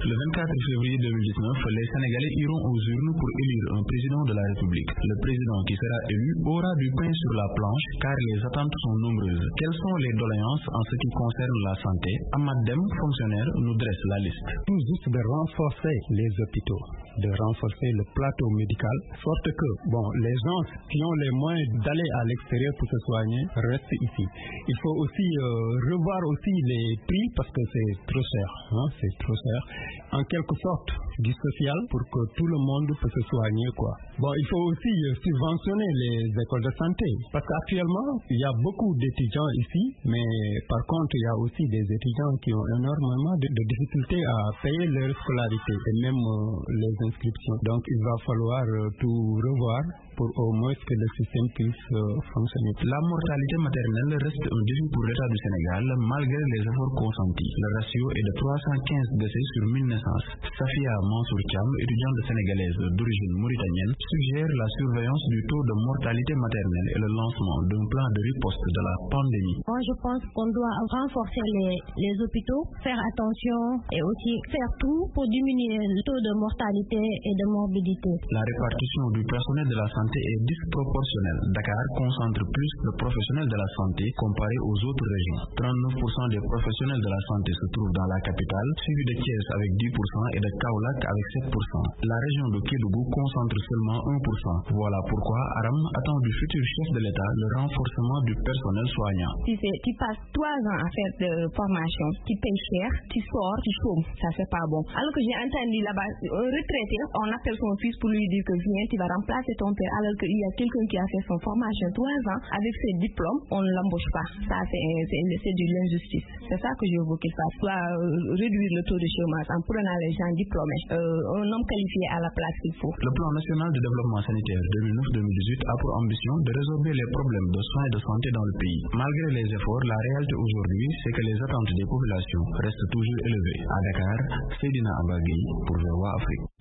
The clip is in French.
Le 24 février 2019, les Sénégalais iront aux urnes pour élire un président de la République. Le président qui sera élu aura du pain sur la planche car les attentes sont nombreuses. Quelles sont les doléances en ce qui concerne la santé? Ahmad Dem, fonctionnaire, nous dresse la liste. Tout juste de renforcer les hôpitaux, de renforcer le plateau médical, sorte que les gens qui ont les moyens d'aller à l'extérieur pour se soigner restent ici. Il faut aussi revoir aussi les prix parce que c'est trop cher. C'est trop cher. En quelque sorte, du social pour que tout le monde puisse se soigner, quoi. Il faut aussi subventionner les écoles de santé parce qu'actuellement, il y a beaucoup d'étudiants ici, mais par contre, il y a aussi des étudiants qui ont énormément de difficultés à payer leur scolarité et même les inscriptions. Donc, il va falloir tout revoir pour au moins que le système puisse fonctionner. La mortalité maternelle reste un défi pour l'État du Sénégal malgré les efforts consentis. Le ratio est de 315 décès sur 1000 naissances. Safia Mansour Thiam, étudiante sénégalaise d'origine mauritanienne, suggère la surveillance du taux de mortalité maternelle et le lancement d'un plan de riposte de la pandémie. Moi, je pense qu'on doit renforcer les hôpitaux, faire attention et aussi faire tout pour diminuer le taux de mortalité et de morbidité. La répartition du personnel de la santé est disproportionnelle. Dakar concentre plus de professionnels de la santé comparé aux autres régions. 39% des professionnels de la santé se trouvent dans la capitale, suivi de Thiès avec 10% et de Kaolack avec 7%. La région de Kédougou concentre seulement 1%. Voilà pourquoi Aram attend du futur chef de l'État le renforcement du personnel soignant. Tu passes 3 ans à faire de formation, tu payes cher, tu sors, tu chômes. Ça c'est pas bon. Alors que j'ai entendu là-bas, un retraité, on appelle son fils pour lui dire que viens, tu vas remplacer ton père. Alors qu'il y a quelqu'un qui a fait son formation 3 ans, avec ses diplômes, on ne l'embauche pas. Ça, c'est de l'injustice. C'est ça que je veux qu'il fasse. Soit réduire le taux de chômage en prenant les gens diplômés. Un homme qualifié à la place qu'il faut. Le plan national de développement sanitaire 2009-2018 a pour ambition de résorber les problèmes de soins et de santé dans le pays. Malgré les efforts, la réalité aujourd'hui, c'est que les attentes des populations restent toujours élevées. À Dakar, Seydina Abagui pour VOA Afrique.